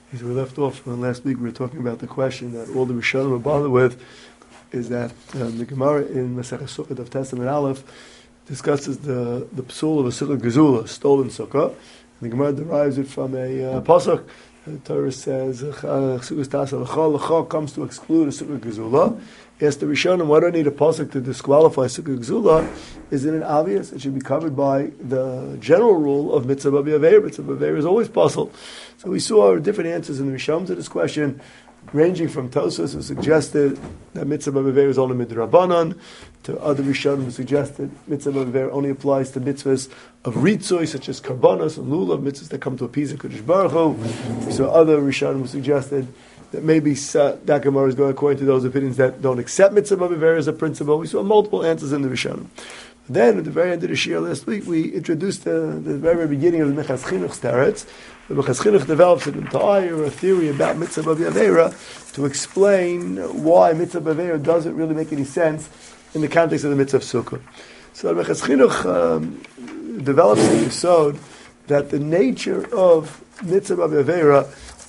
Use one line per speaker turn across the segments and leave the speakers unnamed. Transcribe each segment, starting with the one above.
As we left off when last week, we were talking about the question that all the Rishonim are bothered with, is that the Gemara in Masechah Sukkot of Testament Aleph discusses the psul of a sukkah gezula, stolen sukkah. And the Gemara derives it from a pasuk. The Torah says "Chsukas comes to exclude a sukkah gezula. Yes, the Rishonim, why do I need a pasuk to disqualify sukkah gezula? Isn't it obvious? It should be covered by the general rule of mitzvah b'aveir. Mitzvah b'aveir is always puzzle. So we saw different answers in the Rishonim to this question, ranging from Tosfos, who suggested that mitzvah b'aveir is only midrabanan, to other Rishonim who suggested mitzvah b'aveir only applies to mitzvahs of ritzoi, such as karbanos and lulav, mitzvahs that come to appease the Kodesh Baruch Hu. We saw other Rishonim who suggested that maybe that Gemara is going according to those opinions that don't accept mitzvah b'aveir as a principle. We saw multiple answers in the Rishonim. Then, at the very end of the Shir last week, we introduced the very beginning of the Mechas Chinuch Teretz. The Mechas Chinuch develops an entire theory about mitzvah b'aveira to explain why mitzvah b'aveira doesn't really make any sense in the context of the mitzvah of Sukkah. So the Mechas Chinuch develops an yesod that the nature of mitzvah b'aveira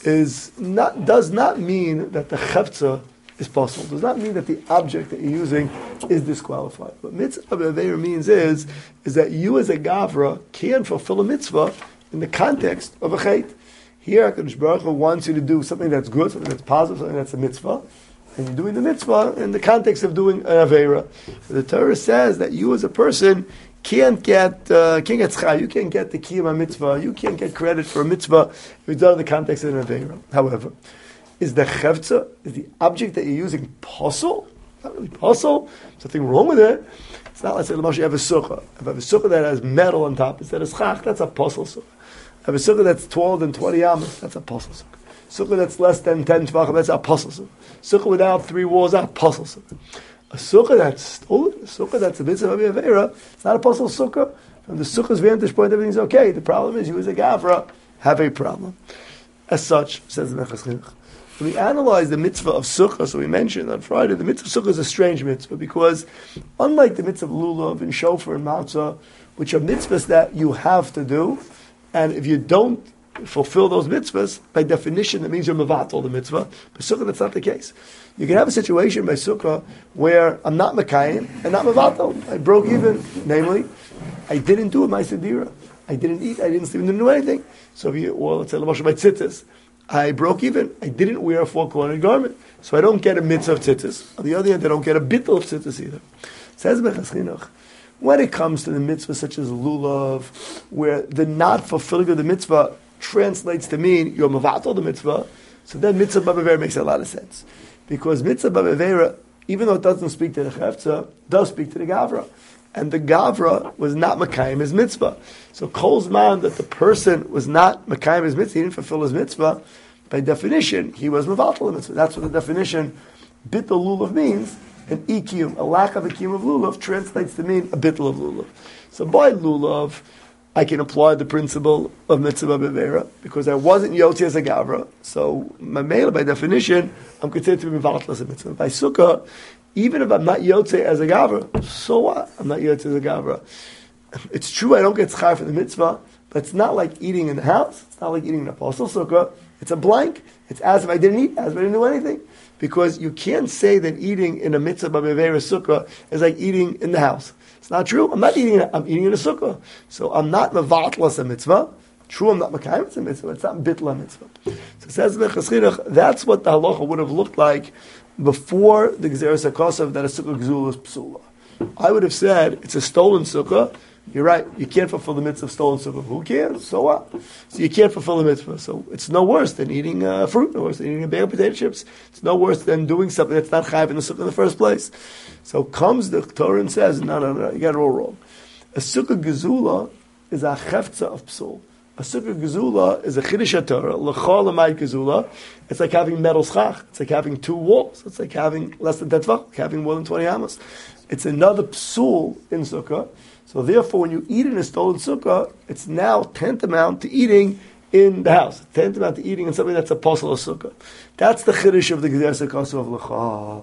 does not mean that the chefza is possible. Does not mean that the object that you're using is disqualified. What mitzvah b'aveira means is that you as a gavra can fulfill a mitzvah in the context of a chait. Here, HaKadosh Baruch Hu wants you to do something that's good, something that's positive, something that's a mitzvah, and you're doing the mitzvah in the context of doing an aveira. The Torah says that you as a person can't get schar, you can't get the kiyum mitzvah, you can't get credit for a mitzvah if it's done in the context of an aveira. However, is the chevza, is the object that you're using posel? Not really posel. There's nothing wrong with it. It's not like, say, you have a sukkah. If I have a sukkah that has metal on top instead of schach, that's a posel sukkah. I have a sukkah that's taller than 20 amas, that's a posel sukkah. Sukkah that's less than 10 tvachim, that's a posel sukkah. Sukkah without 3 walls, that's a posel sukkah. A sukkah that's stolen, a sukkah that's a mitzvah b'aveira, it's not a posel sukkah. From the sukkah's vantage point, everything's okay. The problem is you as a gavra have a problem. As such, says the Mechas Chinuch, when we analyze the mitzvah of sukkah, so we mentioned on Friday, the mitzvah of sukkah is a strange mitzvah because unlike the mitzvah of lulav and shofar and matzah, which are mitzvahs that you have to do, and if you don't fulfill those mitzvahs, by definition, that means you're mevatel the mitzvah. By sukkah, that's not the case. You can have a situation by sukkah where I'm not mekayim and not mevatel. I broke even, namely, I didn't do a ma'aser dira. I didn't eat, I didn't sleep, I didn't do anything. So if you, or let's say, l'moshe by tzitzis, I broke even. I didn't wear a 4-cornered garment. So I don't get a mitzvah of tzitzis. On the other hand, I don't get a bittul of tzitzis either. Says Mechas Chinuch, when it comes to the mitzvah such as lulav, where the not fulfilling of the mitzvah translates to mean you're mevatel the mitzvah, so then mitzvah b'aveira makes a lot of sense. Because mitzvah b'aveira, even though it doesn't speak to the chefza, does speak to the gavra. And the gavra was not mekayim his mitzvah. So Kol's man that the person was not mekayim his mitzvah, he didn't fulfill his mitzvah, by definition, he was mevatel the mitzvah. That's what the definition bittul lulav means. An ikiyum, a lack of a kiyum of lulav, translates to mean a bittul of lulav. So by lulav, I can apply the principle of mitzvah b'aveira because I wasn't yotzi as a gavra. So my male, by definition, I'm considered to be mevatel as a mitzvah. By sukkah, even if I'm not yotze as a gavra, so what? I'm not yotze as a gavra. It's true I don't get schar for the mitzvah, but it's not like eating in the house. It's not like eating in a posel sukkah. It's a blank. It's as if I didn't eat, as if I didn't do anything. Because you can't say that eating in a mitzvah b'aveira sukkah is like eating in the house. It's not true. I'm not eating I'm eating in a sukkah. So I'm not mevatel as a mitzvah. True, I'm not mekayim as a mitzvah. It's not bitla mitzvah. So it says Mechas Chinuch, that's what the halacha would have looked like before the Gzeres HaKosav that a sukkah gzula is psula. I would have said, it's a stolen sukkah. You're right, you can't fulfill the mitzvah of stolen sukkah. Who can? So what? So you can't fulfill the mitzvah. So it's no worse than eating fruit, no worse than eating a bag of potato chips. It's no worse than doing something that's not chayiv in the sukkah in the first place. So comes the Torah and says, no, you got it all wrong. A sukkah gezula is a chefza of psul. A sukkah gezula is a chiddush Torah, l'chol l'mayit gezula. It's like having metal schach. It's like having 2 walls. It's like having less than 10 tvach, like having more than 20 amos. It's another psul in sukkah. So therefore, when you eat in a stolen sukkah, it's now tantamount to eating in the house. Tantamount to eating in something that's a posel of sukkah. That's the chiddush of the Gzeres HaKosav of l'chol. So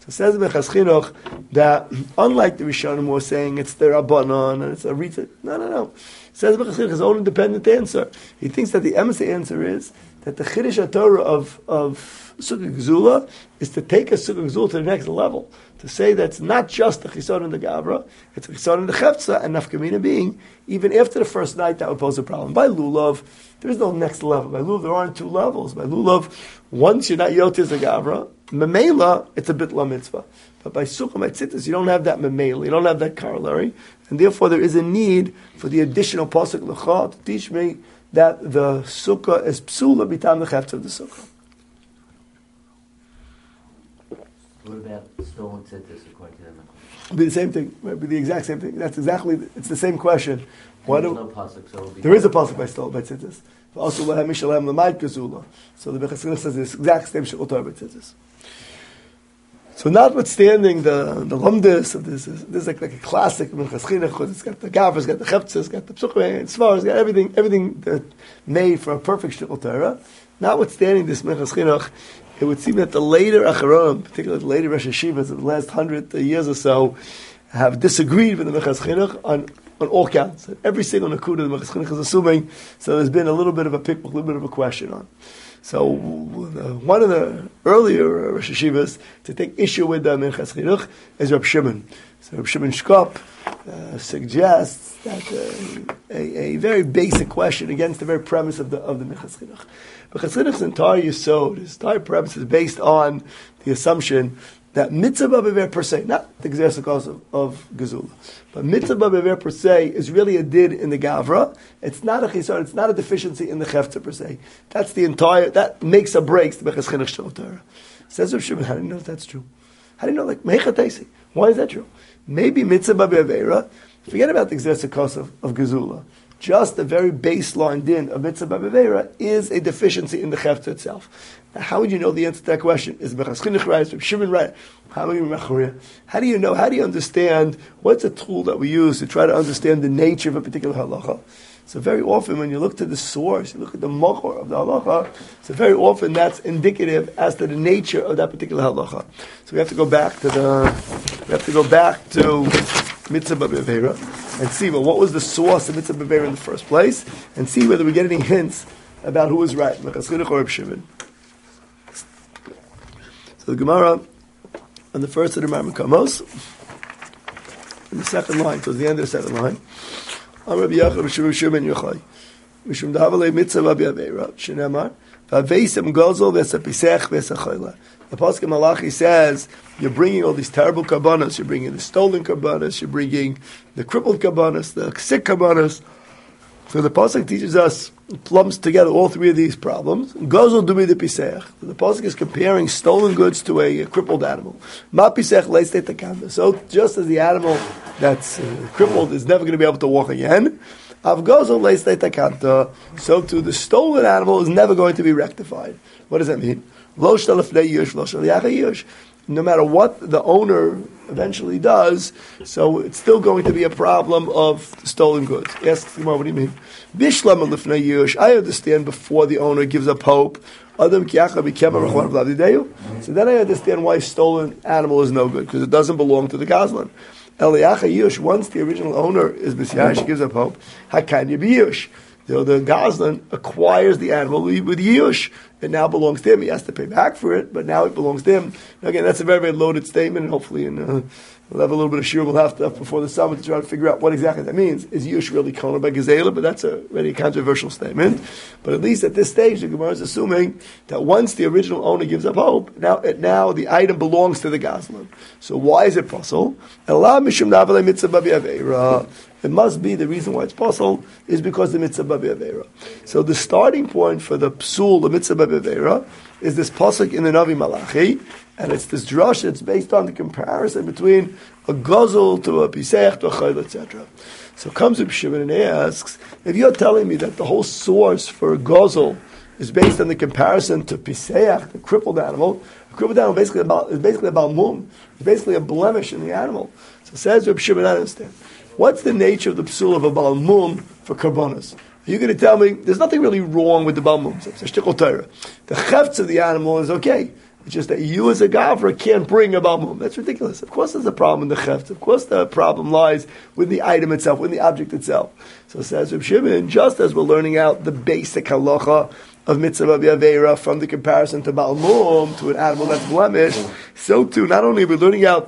So it says in Minchas Chinuch that unlike the Rishonim who are saying it's the Rabbanon and it's a Rita, no. It says in Minchas Chinuch his own independent answer. He thinks that the emes answer is that the Chiddush HaTorah of Sukkah Gezula is to take a Sukkah Gezula to the next level. To say that it's not just the Chisaron and the Gavra, it's a Chisaron and the Chefza, and Nafkamina being, even after the first night, that would pose a problem. By Lulav, there is no next level. By Lulav, there aren't two levels. By Lulav, once you're not Yotis the Gavra, Memela, it's a bit La Mitzvah. But by Sukkah Metzitas, you don't have that Memela, you don't have that corollary, and therefore there is a need for the additional Pasuk L'cha to teach me that the Sukkah is Psula B'tam the Chefza of the Sukkah.
What about stolen tzitzis according to them?
It'll be the same thing. It'll be the exact same thing. It's the same question.
There's no pasuk, so
there is a pasuk by stolen by tzitzis. Also, lahem mishalem l'mayt gezula. So the Minchas Chinuch says the exact same shel Torah by tzitzis. So notwithstanding the lumdis of this is like a classic Minchas Chinuch because it's got the gavras, it's got the cheftzes, it's got the psuchah, it's got everything that made for a perfect shel Torah. Notwithstanding this Minchas Chinuch, it would seem that the later Acharonim, particularly the later Rosh Hashivas of the last 100 years or so, have disagreed with the Minchas Chinuch on all counts. Every single Nakuda the Minchas Chinuch is assuming, so there's been a little bit of a pick, a little bit of a question on. So one of the earlier Rosh Hashivas to take issue with the Minchas Chinuch is Reb Shimon. So Reb Shimon Shkop suggests that a very basic question against the very premise of the Minchas Chinuch. Minchas Chinuch's entire yesod, his entire premise is based on the assumption that mitzvah b'aver per se, not the gzeres of Gezula, but mitzvah b'aver per se is really a did in the Gavra. It's not a chisar, it's not a deficiency in the Chefza per se. That's the entire, that makes or breaks the Minchas Chinuch shel Torah. Says Rav Shimon, how do you know if that's true? How do you know, like, mechatesi? Why is that true? Maybe mitzvah b'avera, forget about the gzeres of Gezula. Just the very baseline din of mitzvah b'avera is a deficiency in the Chefza itself. Now, how would you know the answer to that question? Is Minchas Chinuch right? Is Reb Shimon right? How do you know? How do you understand? What's a tool that we use to try to understand the nature of a particular halacha? So very often when you look to the source, you look at the makor of the halacha, so very often that's indicative as to the nature of that particular halacha. So we have to go back to mitzvah b'avera and see, well, what was the source of mitzvah b'avera in the first place, and see whether we get any hints about who was right, Minchas Chinuch or Reb Shimon. So the Gemara, on the first of the Mar Makamos, in the second line, towards the end of the second line, Amar Rabbi Yochanan B'Shur Shimon Yochai, Mishum Davalei Mitzvah B'Avera, Shenemar, V'Aveisem Gozel V'Esapisech V'Esachayla. The Pasuk in Malachi says, you're bringing all these terrible karbanos, you're bringing the stolen karbanos, you're bringing the crippled karbanos, the sick karbanos. So the Pasuk teaches us, lumps together all three of these problems. Gozel Dubi the Pisech. The Pasuk is comparing stolen goods to a crippled animal. Ma Pisech Leistet Takanda. So just as the animal that's crippled is never going to be able to walk again, Av Gozel Leistet Takanda. So too the stolen animal is never going to be rectified. What does that mean? Lo Shalafnei Yush, Lo Shaliach Yush. No matter what the owner eventually does, so it's still going to be a problem of stolen goods. Ask Gemara, what do you mean? Bishlam Lifnei Yush. I understand before the owner gives up hope. So then I understand why stolen animal is no good, because it doesn't belong to the Gazlan. Eliyacha Yush, once the original owner is Messiah, gives up hope. Hakan Yush. The Gazlan acquires the animal with Yush. It now belongs to him. He has to pay back for it, but now it belongs to him. Now, again, that's a very, very loaded statement, and hopefully we'll have a little bit of shir we'll have to before the summit to try to figure out what exactly that means. Is Yush really Kona by Gezela? But that's already a controversial statement. But at least at this stage, the Gemara is assuming that once the original owner gives up hope, now the item belongs to the Gazlan. So why is it possible? It must be the reason why it's possible is because the mitzvah b'avera. So the starting point for the psul, the mitzvah b'avera, is this pasuk in the Navi Malachi, and it's this drush that's based on the comparison between a gozel to a pisech to a chayil, etc. So comes Reb Shimon and he asks, if you're telling me that the whole source for a gozel is based on the comparison to pisech, the crippled animal, a crippled animal is basically a balmum, it's basically a blemish in the animal. So says Reb Shimon, I understand. What's the nature of the psul of a balmum for karbonas? Are you going to tell me there's nothing really wrong with the balmum? It's a shtickle Torah. The chefts of the animal is okay. It's just that you as a gavra can't bring a balmum. That's ridiculous. Of course there's a problem in the cheft. Of course the problem lies with the item itself, with the object itself. So says Reb Shimon, just as we're learning out the basic halacha of mitzvah v'avera from the comparison to balmum, to an animal that's blemished, so too, not only are we learning out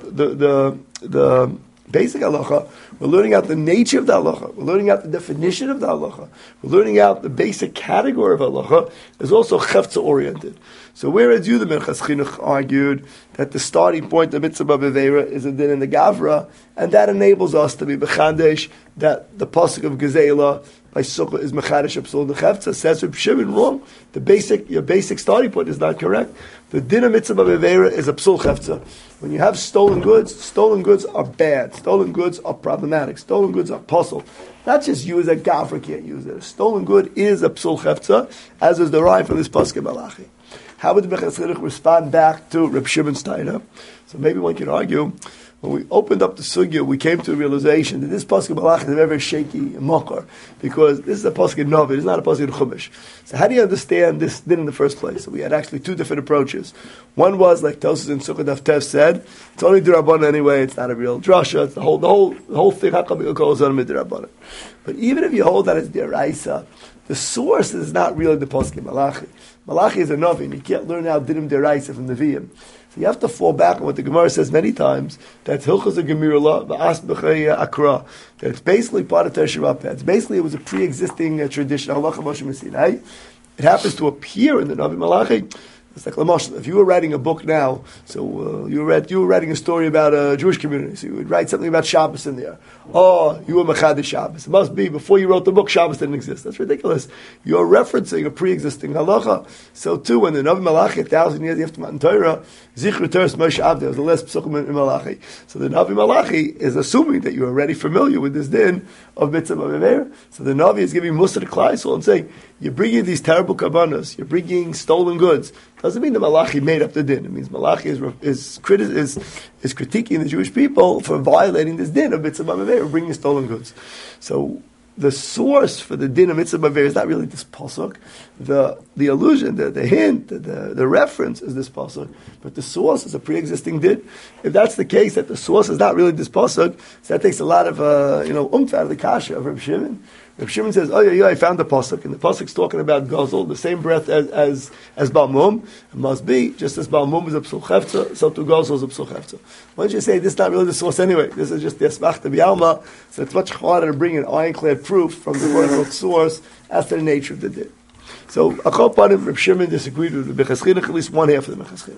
the basic halacha, we're learning out the nature of the halacha, we're learning out the definition of the halacha, we're learning out the basic category of halacha, is also chefza oriented. So whereas you, the Minchas Chinuch, argued that the starting point of mitzvah b'avera is a din in the gavra, and that enables us to be b'chadesh, that the pasuk of gezela by sukkah is mechadesh absul the chefza, says Reb Shimon, wrong. Your basic starting point is not correct. The din of mitzvah b'avera is absul chefza. When you have stolen goods are bad. Stolen goods are problematic. Stolen goods are puzzle. Not just you as a gavra can't use it. A stolen good is a psul chefza, as is derived from this pasuk in Malachi. How would the Minchas Chinuch respond back to Reb Shimon's taina? So maybe one can argue, when we opened up the sugya, we came to a realization that this pasuk in Malachi is very, very shaky and mokar, because this is a pasuk in Novi, it's not a pasuk in Chumash. So how do you understand this din in the first place? So we had actually two different approaches. One was, like Tosfos in Sukkot Daf Tev said, it's only d'Rabbanan anyway, it's not a real drasha, it's the whole thing, how come it goes on d'Rabbanan? But even if you hold that as d'Oraisa, the source is not really the pasuk in Malachi. Malachi is a Novi, and you can't learn out dinim d'Oraisa from the Nevi'im. So you have to fall back on what the Gemara says many times, that Hilchos a Gemirla, V'as b'chei akra, that it's basically part of Teresh Rapeh. It's basically, it was a pre-existing tradition, Halacha Moshe Messinai. It happens to appear in the Navi Malachi. It's like Lamosh, if you were writing a book now, so you were writing a story about a Jewish community, so you would write something about Shabbos in there. Oh, you were Mechadish Shabbos. It must be, before you wrote the book, Shabbos didn't exist. That's ridiculous. You're referencing a pre-existing halacha. So too, when the Navi Malachi, 1,000 years after Matan Torah, Zichru Teres Moshe Avdei was the last psukim in Malachi. So the Navi Malachi is assuming that you're already familiar with this din of mitzvah b'avera. So the Navi is giving Musa to Klaisel and saying, you're bringing these terrible kavanas, you're bringing stolen goods. Doesn't mean the Malachi made up the din. It means Malachi is critiquing the Jewish people for violating this din of mitzvah b'avera, bringing stolen goods. So the source for the din of mitzvah b'avera is not really this pasuk. The allusion, the hint, the reference is this pasuk, but the source is a pre-existing din. If that's the case, that the source is not really this pasuk, so that takes a lot of out of the kasha of Reb Shimon. Reb Shimon says, I found the pasuk, and the pasuk's talking about Gazel, the same breath as Balmum. It must be, just as Balmum is a psul chefza, so too Gazel is a psul chefza. Why don't you say this is not really the source anyway? This is just the Esmachta B'Alma, so it's much harder to bring an ironclad proof from the quote-unquote source as to the nature of the din. So, Achal Panim, Reb Shimon disagreed with the Minchas Chinuch, at least one half of the Minchas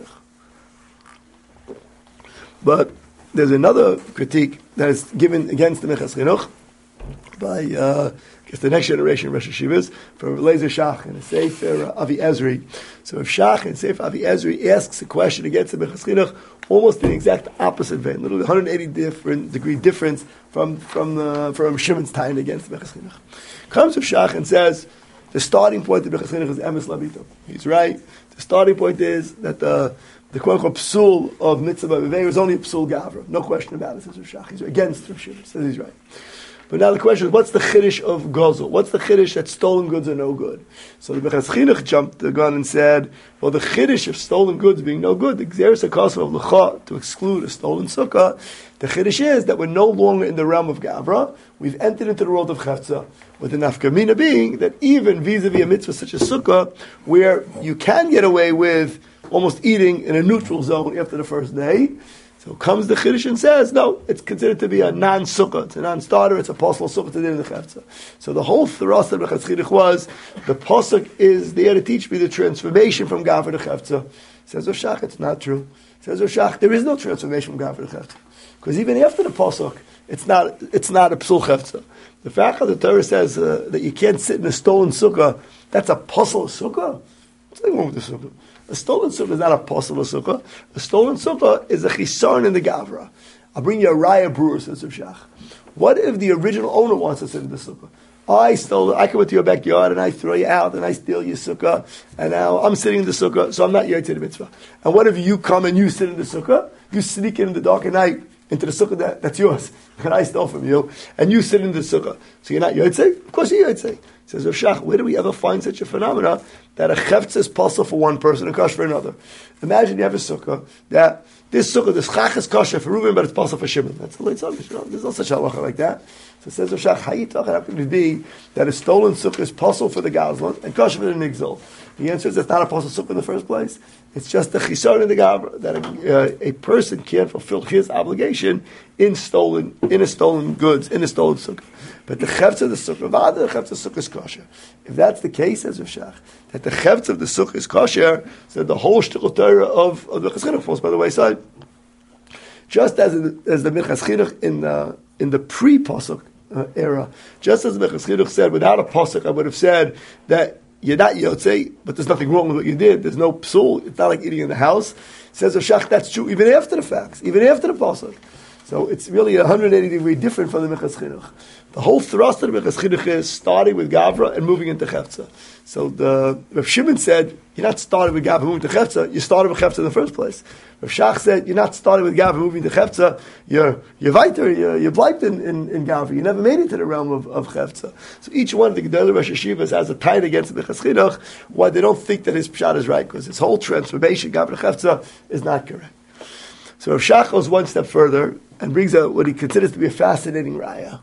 Chinuch. But there's another critique that is given against the Minchas Chinuch by the next generation of Rosh Hashivas, from Eliezer Shach and Sefer Avi Ezri. So if Shach and Sefer Avi Ezri asks a question against the Minchas Chinuch, almost in the exact opposite vein, literally 180 degree difference from Shimon's time against the Minchas Chinuch. Comes with Shach and says, the starting point of the Minchas Chinuch is Emes Labito. He's right. The starting point is that the quote-unquote psul of mitzvah b'avera is only a psul gavra. No question about it, says Rav Shach. He's against Rav Shimon, says he's right. But now the question is, what's the chiddush of Gazel? What's the chiddush that stolen goods are no good? So the Minchas Chinuch jumped the gun and said, well, the chiddush of stolen goods being no good, the Gzeres HaKosov of L'cha, to exclude a stolen sukkah, the chiddush is that we're no longer in the realm of Gavra, we've entered into the world of Chefza, with the nafkamina being that even vis-a-vis a mitzvah such as sukkah, where you can get away with almost eating in a neutral zone after the first day, so comes the Chiddush and says, no, it's considered to be a non-sukkah, it's a non-starter, it's a possible sukkah to do in the Chefza. So the whole thrust of the Chiddush was, the pasuk is there to teach me the transformation from Gavra to Chefza. Says Rav Shach, it's not true. Says Rav Shach, there is no transformation from Gavra to Chefza. Because even after the pasuk, it's not a psul Chefza. The fact that the Torah says that you can't sit in a stolen sukkah, that's a puzzle sukkah? What's wrong with the sukkah? A stolen sukkah is not a possible sukkah. A stolen sukkah is a chisarn in the gavra. I'll bring you a raya brewer, says Rav Shach. What if the original owner wants to sit in the sukkah? I come into your backyard and I throw you out and I steal your sukkah, and now I'm sitting in the sukkah, so I'm not yet to the mitzvah. And what if you come and you sit in the sukkah? You sneak in the dark at night into the sukkah that's yours, that I stole from you, and you sit in the sukkah. So you're not yotzei? Of course you're yotzei. Says Rav Shach, where do we ever find such a phenomena that a chefetz is possible for one person and kosher for another? Imagine you have a sukkah that this chach is kosher for Reuben, but it's possible for Shimon. That's the late sukkah. There's no such halacha like that. So it says Rav Shach, how can it be that a stolen sukkah is possible for the Gazlan and kosher for the Nigzol? The answer is it's not a possible sukkah in the first place. It's just the chisar in the gabra that a person can't fulfill his obligation in a stolen goods, in a stolen sukkah. But the chefetz of the sukkah, the chefetz of the sukkah is kosher. If that's the case, says Rav Shach, that the chefetz of the sukkah is kosher, so the whole shtickle Torah of the Minchas Chinuch falls by the wayside. Just as the Minchas Chinuch in the pre-pasuk era, just as the Minchas Chinuch said, without a pasuk, I would have said that you're not yotzei, but there's nothing wrong with what you did. There's no psul. It's not like eating in the house. Says Rav Shach, that's true even after the facts, even after the pasuk. So it's really 180 degree different from the Minchas Chinuch. The whole thrust of the Minchas Chinuch is starting with Gavra and moving into Chefza. So the Rav Shimon said, you're not starting with Gavra and moving to Chefza, you started with Chefza in the first place. Rav Shach said, you're not starting with Gavra and moving to Chefza, you're weiter, you're bleibt in Gavra. You never made it to the realm of Chefza. So each one of the Gedolei Rosh Yeshivas has a tie against the Minchas Chinuch, why they don't think that his pshat is right, because his whole transformation, Gavra to Chefza, is not correct. So Rav Shach goes one step further and brings out what he considers to be a fascinating raya.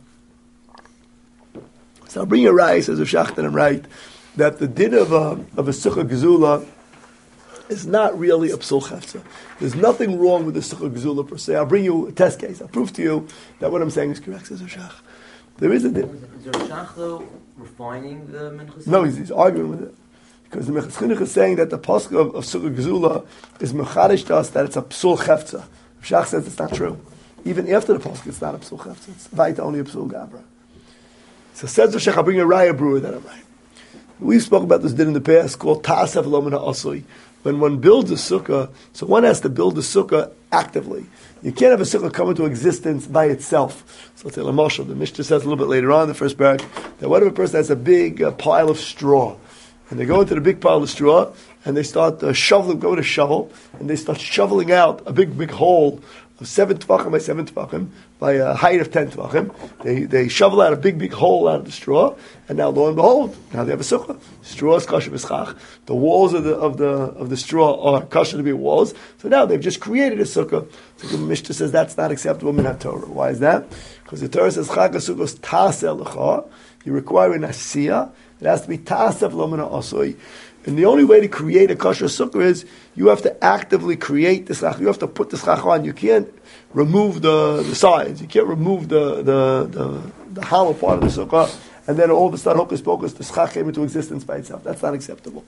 So I'll bring a raya, says Rav Shach, that I'm right, that the din of a sukkah gezula is not really a psul chefza. There's nothing wrong with the sukkah gezula per se. I'll bring you a test case. I'll prove to you that what I'm saying is correct, says Rav Shach. There is a din.
Is Rav Shach, though, refining the Minchas?
No, he's arguing with it. Because the Minchas Chinuch is saying that the pasuk of sukkah gezula is mechadish to us that it's a psul chefza. Rav Shach says it's not true. Even after the pasuk, it's not a psul chefza. It's vaita only a psul gabra. So says Rav Shach, I'll bring a raya brewer that I'm right. We've spoken about this din in the past called ta'asav lomina asui. When one builds a sukkah, so one has to build a sukkah actively. You can't have a sukkah come into existence by itself. So let's say Lamashal, the Mishnah says a little bit later on, the first parak, that what if a person has a big pile of straw? And they go into the big pile of straw, and they start shoveling, go with a shovel, and they start shoveling out a big hole of 7 tvachim by 7 tvachim, by a height of 10 tvachim. They shovel out a big hole out of the straw, and now lo and behold, now they have a sukkah. Straw is kosher b'schach. The walls of the straw are kosher to be walls. So now they've just created a sukkah. So the Mishnah says that's not acceptable min haTorah. Why is that? Because the Torah says chag hasukkos ta'aseh lecha. You require an asiyah. It has to be ta'asav lomina asoi. And the only way to create a kosher sukkah is you have to actively create the schach. You have to put the schach on. You can't remove the sides. You can't remove the hollow part of the sukkah. And then all of a sudden, hocus pocus, the schach came into existence by itself. That's not acceptable.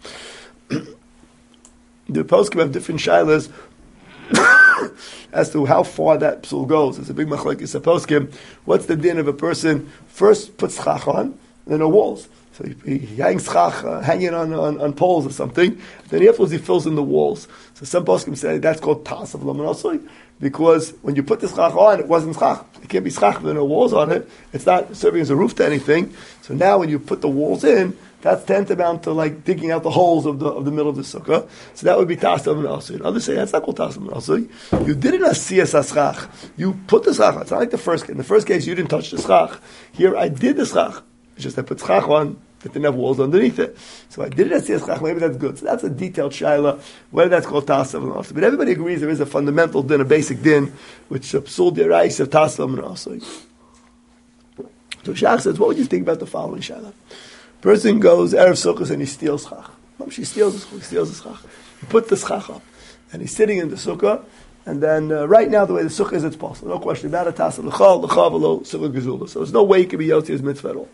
The poskim have different shilas as to how far that psul goes. It's a big machlekes. A poskim, what's the din of a person first puts schach on, then the walls. So he hangs schach, hanging on poles or something. Then afterwards he fills in the walls. So some poskim say that's called ta'asav lomina, because when you put the schach on, it wasn't schach. It can't be schach with no walls on it. It's not serving as a roof to anything. So now when you put the walls in, that's tantamount to like digging out the holes of the middle of the sukkah. So that would be ta'asav lomina. Others say that's not called ta'asav lomina. You did it as siyas schach. You put the schach on. It's not like the first case. In the first case you didn't touch the schach. Here I did the schach. It's just I put schach on that didn't have walls underneath it. So I did it as schach, maybe that's good. So that's a detailed shaila, whether that's called ta'asav and asui. But everybody agrees there is a fundamental din, a basic din, which is psul derais of ta'asav and asui. So Shach says, what would you think about the following shaila? Person goes, Erev Sukkos, and he steals schach. He steals the schach. He put the schach up. And he's sitting in the sukkah, and then right now the way the sukkah is, it's possible. No question about it. Ta'asav l'chal, v'lo, sukkah gezula. So there's no way he can be yotzi his mitzvah at all.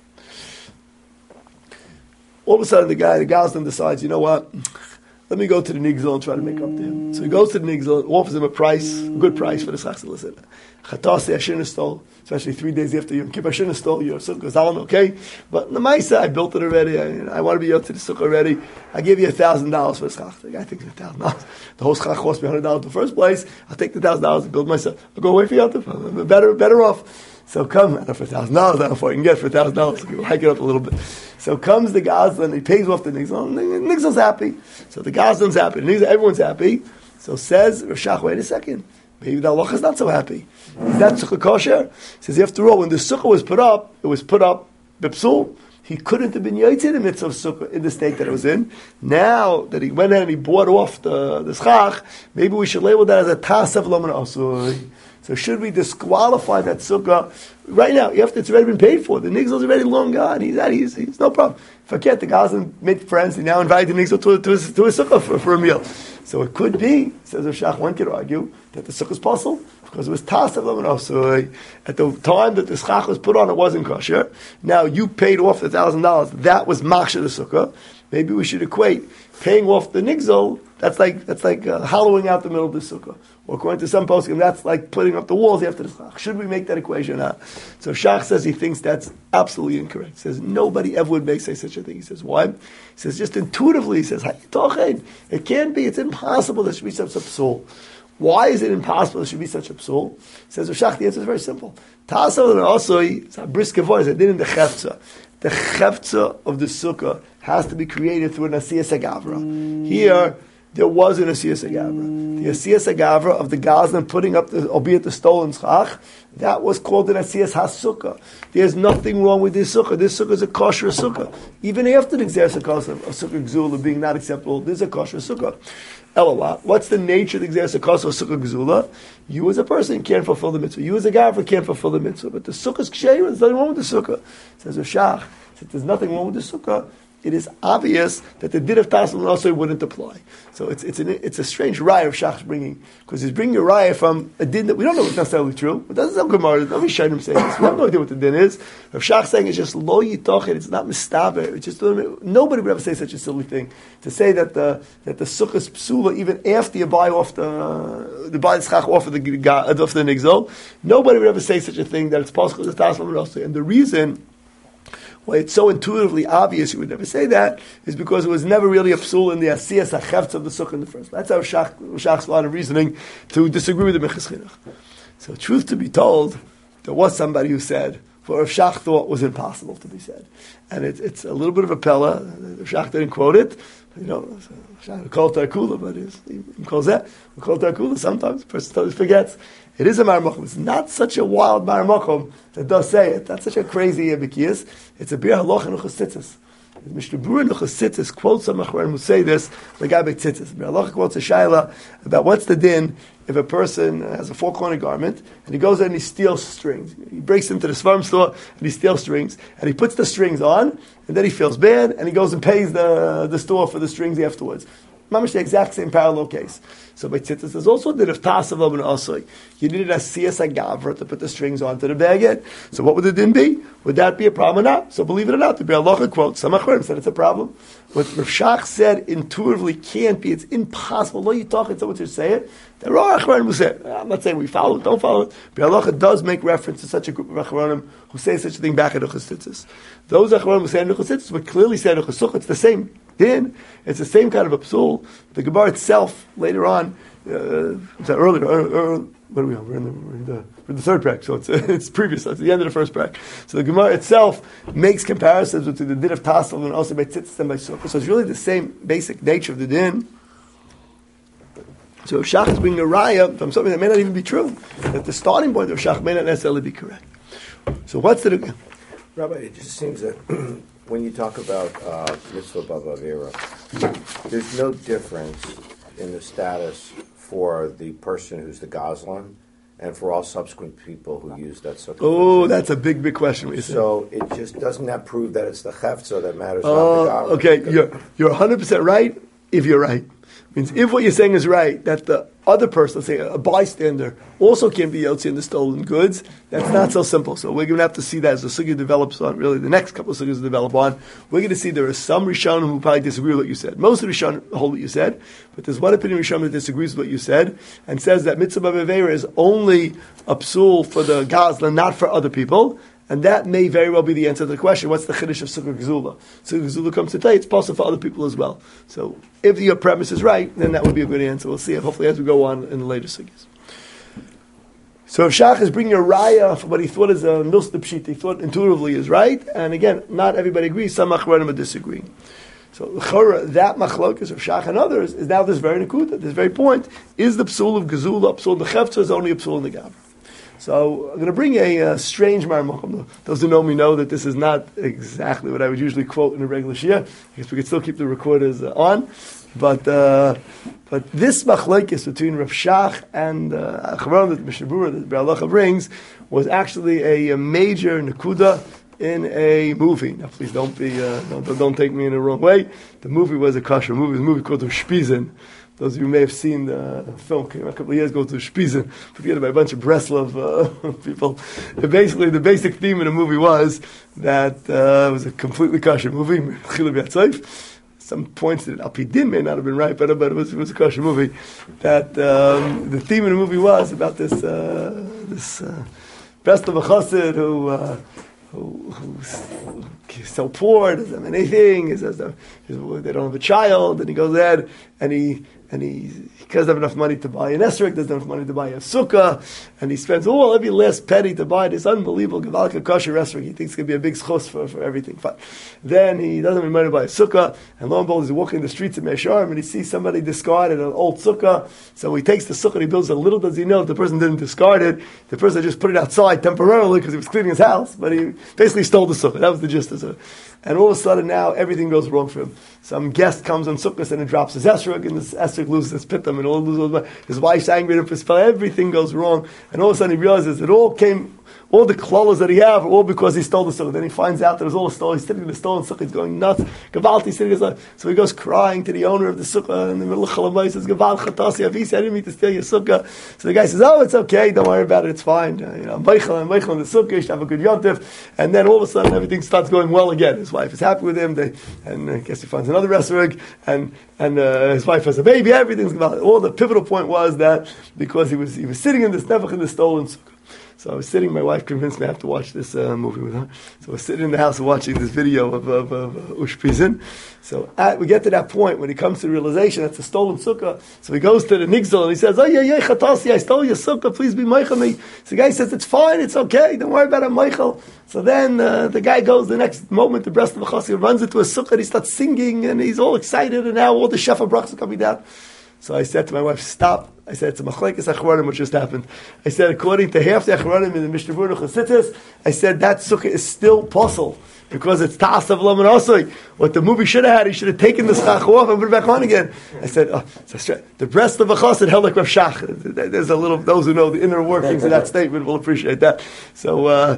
All of a sudden, the Gazlan decides, you know what? Let me go to the Nigzal and try to make up to him. So he goes to the Nigzal, offers him a good price for the schach. Listen, Chatasi, I shouldn't have stole, especially 3 days after Yom Kippur, I shouldn't have stole your sukkah, Zalman, okay? But the Maisa, I built it already. I want to be up to the sukkah already. I give you $1,000 for the schach. The guy thinks $1,000. The whole schach cost me $100 in the first place. I'll take the $1,000 and build myself. I'll go away for Yom Kippur. I'm better off. So come, I don't for $1,000, I don't know if I can get for $1,000, so we'll hike it up a little bit. So comes the Gazlan, he pays off the Nigzal, Nigzal's happy. So the Gazlan's happy, everyone's happy. So says Rav Shach, wait a second, Maybe the halacha is not so happy. Is that sukkah kosher? He says, after all, when the sukkah was put up, it was put up b'psul. He couldn't have been yotzei the mitzvah of sukkah in the state that it was in. Now that he went ahead and he bought off the schach, maybe we should label that as a tasav laman asui. So should we disqualify that sukkah right now? After it's already been paid for, the nigzel's already long gone. He's no problem. Forget the Gazlan made friends. He now invited the nigzel to his sukkah for a meal. So it could be, says Rav Shach, one could argue that the sukkah is possible because it was tasav laman asui. At the time that the schach was put on, it wasn't kosher. Now you paid off the $1,000. That was machshir the sukkah. Maybe we should equate paying off the nigzel. That's like hollowing out the middle of the sukkah. Or according to some poskim, that's like putting up the walls after the schach. Should we make that equation? So Shach says he thinks that's absolutely incorrect. He says nobody ever would say such a thing. He says why? He says just intuitively. He says it can't be. It's impossible there should be such a psul. Why is it impossible there should be such a psul? He says Shach. The answer is very simple. Tasav and also it's a brisk avoid. It did in the chefza. The chefza of the sukkah has to be created through an asiyas agavra. Here, there was an asiyas agavra. The asiyas agavra of the Gazlan putting up, albeit the stolen schach, that was called an asiyas hasukah. There's nothing wrong with this sukkah. This sukkah is a kosher sukkah. Even after the exeris of sukkah gzula being not acceptable, this is a kosher sukkah. Elah, what's the nature of the exeris of sukkah gzula? You as a person can't fulfill the mitzvah. You as a gavra can't fulfill the mitzvah. But the sukkah is ksheir. There's nothing wrong with the sukkah. Says Shach, if there's nothing wrong with the sukkah, it is obvious that the din of Taslim also wouldn't apply. So it's a strange raya of Shach's bringing, because he's bringing a raya from a din that we don't know if it's necessarily true. But that's not Gemara. Nobody Shainim saying this. We have no idea what the din is. Rav Shach saying it's just lo yitochet. It's not mistaber. It's just nobody would ever say such a silly thing to say that the sukkah is psula even after you buy off the schach off of the nigzol. Nobody would ever say such a thing that it's possible to Taslim also. And the reason why it's so intuitively obvious you would never say that is because it was never really a psul in the asiyas hachevtz of the sukkah in the first place. That's how Shach's line of reasoning to disagree with the Minchas Chinuch. So truth to be told, there was somebody who said what Rav Shach thought was impossible to be said. And it's a little bit of a pella. Rav Shach didn't quote it. Kol Tarkula, but he calls that. Kol Tarkula, sometimes the person totally forgets. It is a Maramakom. It's not such a wild Maramakom that does say it. That's such a crazy Abikiyas. It's a Bir Haloch and Uchasitzis. Mishnah Berurah and Uchasitzis quotes some Achronim who say this, Lagabe Tzitzis. Bir Haloch quotes a Shaila about what's the din if a person has a four-cornered garment and he goes in and he steals strings. He breaks into the Svarim store and he steals strings and he puts the strings on and then he feels bad and he goes and pays the store for the strings afterwards. Mamish the exact same parallel case. So by tzitzis, there's also that if tasav and asoi, you needed a siyas agavra to put the strings onto the baguette. So what would the din be? Would that be a problem or not? So believe it or not, the Bir Halacha quote, some achronim said it's a problem. What Rav Shach said intuitively can't be. It's impossible. No, you talk it, someone to say it. There are achronim who say, I'm not saying we follow it, don't follow it. Bir Halacha does make reference to such a group of achronim who say such a thing back at Uchasitzis. Those achronim who say Uchasitzis would clearly say Uchasuch. It's the same din. It's the same kind of a psul. The Gemara itself later on. Earlier, what are we on? We're in the third parak, so it's previous. It's the end of the first parak. So the Gemara itself makes comparisons between the din of Tasal and also by Tzitzis and by Sukkah. So it's really the same basic nature of the din. So if Shach is bringing a raya from something that may not even be true, that the starting point of Shach may not necessarily be correct. So what's the...
Rabbi, it just seems that when you talk about mitzvah bavavera, there's no difference in the status for the person who's the Gazlan and for all subsequent people who use that sukkah.
Oh, that's a big question.
So it just doesn't that prove that it's the chefza that matters, not the Gavra?
Okay, you're 100% right if you're right. Means if what you're saying is right, that the other person, let's say a bystander, also can be yotzi in the stolen goods, that's not so simple. So we're going to have to see that as the sugya develops on, really the next couple of sugyas develop on. We're going to see there are some Rishonim who probably disagree with what you said. Most of the Rishonim hold what you said, but there's one opinion of Rishonim that disagrees with what you said, and says that mitzvah b'avera is only a psul for the Gazlan, not for other people. And that may very well be the answer to the question, what's the chiddush of Sukkah Gzula? Sukkah Gzula comes to tell you it's possible for other people as well. So if your premise is right, then that would be a good answer. We'll see it hopefully as we go on in the later Sukkahs. So if Shach is bringing a raya for what he thought is a milsta pshita, he thought intuitively is right, and again, not everybody agrees, some achronim are disagreeing. So that machlokes of Shach and others is now this very nekuda, this very point. Is the psul of gezula a psul in the chefza, is only a psul in the gabra? So I'm going to bring a strange marmacham. Those who know me know that this is not exactly what I would usually quote in a regular shia. I guess we could still keep the recorders on. But this machlokes between Rav Shach and Charon that Mishnah Berurah that Be'er Halacha brings was actually a major nekuda in a movie. Now, please don't take me in the wrong way. The movie was a kosher movie. It was a movie called Ushpizin. Those of you may have seen the film, came out a couple of years ago, to Ushpizin, put together by a bunch of Breslov people. Basically, the basic theme of the movie was that it was a completely kosher movie. Some points that Alpidin may not have been right, but it was a kosher movie. That the theme of the movie was about this Breslov chassid who's so poor, doesn't have anything. He says they don't have a child, and he goes there and he doesn't have enough money to buy an esrog, doesn't have enough money to buy a sukkah, and he spends every last penny to buy this unbelievable Gevalka kosher esrog. He thinks it's going to be a big schos for everything. But then he doesn't have any money to buy a sukkah, and lo and behold, he's walking the streets of Mesharm, and he sees somebody discarded an old sukkah. So he takes the sukkah and he builds it. Little does he know, the person didn't discard it. The person just put it outside temporarily because he was cleaning his house, but he basically stole the sukkah. That was the gist of it. And all of a sudden now everything goes wrong for him. Some guest comes on sukkah and it drops his esrog, and this esrog loses his pitam, and his wife's angry at him for spell. Everything goes wrong, and all of a sudden he realizes it all the klalas that he have are all because he stole the sukkah. Then he finds out that it was all a stolen. He's sitting in the stolen sukkah. He's going nuts. Gavalti sitting his life. So he goes crying to the owner of the sukkah in the middle of Chalamai. He says, "Gaval chatasi avisi, I didn't mean to steal your sukkah." So the guy says, "Oh, it's okay. Don't worry about it. It's fine. I'm Meichel in the sukkah. You should have a good yontif." And then all of a sudden everything starts going well again. His wife is happy with him. And I guess he finds another restaurant, and his wife has a baby. Everything's Gaval. All the pivotal point was that because he was sitting in this nefach in the stolen sukkah. So I was sitting, my wife convinced me I have to watch this movie with her. So I was sitting in the house watching this video of Ushpizin. So we get to that point when he comes to the realization that's a stolen sukkah. So he goes to the nigzal and he says, "Oh yeah, chatasi, I stole your sukkah, please be meichel me." So the guy says, "It's fine, it's okay, don't worry about it, meichel." So then the guy goes the next moment, the breast of the chassid runs into a sukkah and he starts singing and he's all excited, and now all the shefa brachas are coming down. So I said to my wife, "Stop." I said, "It's a machlekes achronim what just happened." I said, according to half the achronim in the Mishnah Berurah Chassidus, I said that sukkah is still possible because it's ta'asav laman asoi. What the movie should have had, he should have taken the schach off and put it back on again. I said, the breast of a chassid held like Rav Shach. There's a little, those who know the inner workings of that statement will appreciate that. So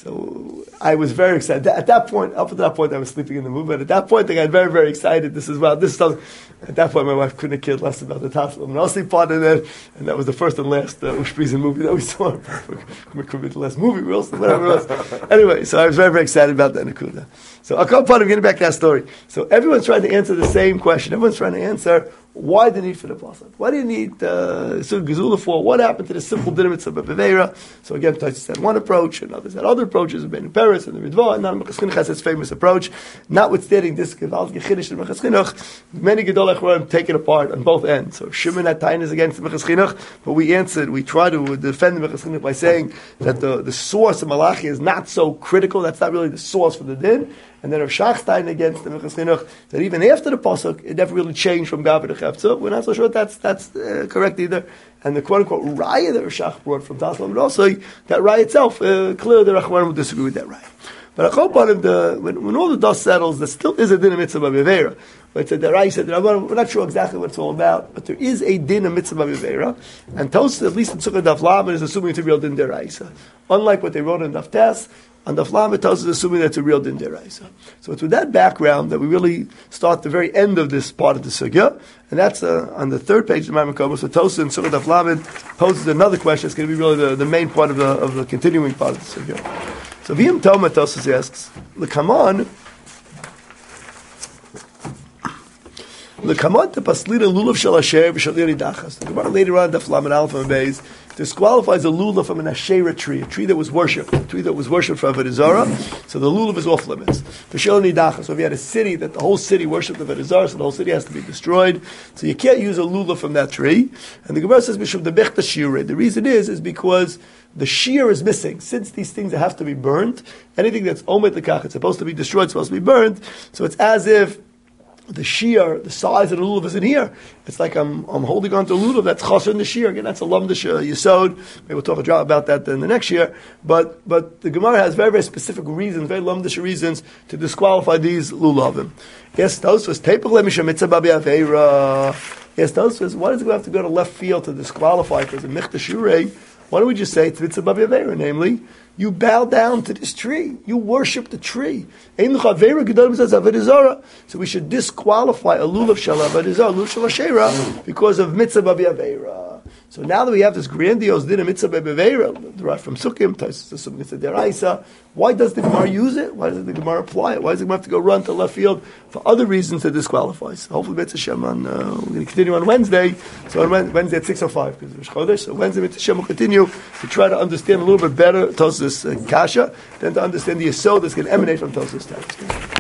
I was very excited. At that point, up to that point, I was sleeping in the movie. But at that point, I got very, very excited. This is something. At that point, my wife couldn't have cared less about the Taslim and Osli part of it. And that was the first and last Ushpizin movie that we saw. Could be the last movie, whatever it was. Anyway, so I was very, very excited about that Nakuda. So a couple part of getting back to that story. So everyone's trying to answer the same question. Everyone's trying to answer, why the need for the pasuk? Why do you need Gezula for? What happened to the simple dinamics of Bevera? So again, Taisus had one approach, and others had other approaches, Ben in Paris and the Ridva, and now Mechas Chinuch has its famous approach. Notwithstanding this Gevaldi Chiddush and Mechas Chinuch, many Gedolei Achronim take it apart on both ends. So Shimon had tainas against the Mechas Chinuch, but we try to defend the Mechas Chinuch by saying that the source of Malachi is not so critical. That's not really the source for the din. And then Rav Shachstein against the Mechas Chinuch, that even after the pasuk, it never really changed from Gaber to Chefza. We're not so sure that's correct either. And the quote-unquote raya that Rav Shach brought from Taslam, but also that raya itself, clearly the Rachmanim would disagree with that raya. But I hope when all the dust settles, there still is a din of mitzvah b'avera. But the raya said, we're not sure exactly what it's all about, but there is a din of mitzvah b'avera. And Tosfos, at least in Sukkah Daf Lamed, is assuming it's a real din deraisa. Unlike what they wrote in Daf Tes, on the Lamed Tosfos is assuming that's a real din deraisa. So it's with that background that we really start the very end of this part of the sugya, and that's on the third page of the Maimon. So Tosfos in Sukkah Daf Lamed poses another question. It's going to be really the main part of the continuing part of the sugya. So V'yim Toma Tosfos asks, L'kamon to paslida lulav shel asher v'shalir idachas. The Gemara later on, Daf Lamed Aleph and Beis, disqualifies a lulav from an asherah tree, a tree that was worshipped, for Avodah Zarah. So the lulav is off limits. V'shalir idachas. So if you had a city that the whole city worshipped Avodah Zarah, so the whole city has to be destroyed. So you can't use a lulav from that tree. And the Gemara says b'shuv debechta shireh. The reason is because the shear is missing. Since these things have to be burnt, anything that's omet lekach, it's supposed to be destroyed, it's supposed to be burnt. So it's as if the shear, the size of the lulav isn't here. It's like I'm holding on to a lulav that's chaser in the shear. Again, that's a lamdish yisod. Maybe we'll talk a drop about that in the next year. But the Gemara has very, very specific reasons, very lamdish reasons to disqualify these lulavim. Yes, Tosfos tepach lemisha mitzvah babi aveira. Yes, Tosfos, why does it have to go to left field to disqualify? Because in Michta Shurei, why don't we just say it's mitzvah babi aveira, namely, you bow down to this tree. You worship the tree. So we should disqualify a lulav shel avodah zarah, lulav shel asherah, because of mitzvah babi aveira. So now that we have this grandiose din of mitzvah babi aveira, derived from Sukkim, it's a deraisa. Why does the Gemara use it? Why does the Gemara apply it? Why does the Gemara have to go run to left field for other reasons to disqualify? So hopefully, Mitzvah Shem, we're going to continue on Wednesday. So on Wednesday at 6:05 because it's Chodesh. So Wednesday, Mitzvah Shem will continue to try to understand a little bit better Tosfos Kasha, than to understand the Yesod that's going to emanate from Tosfos text.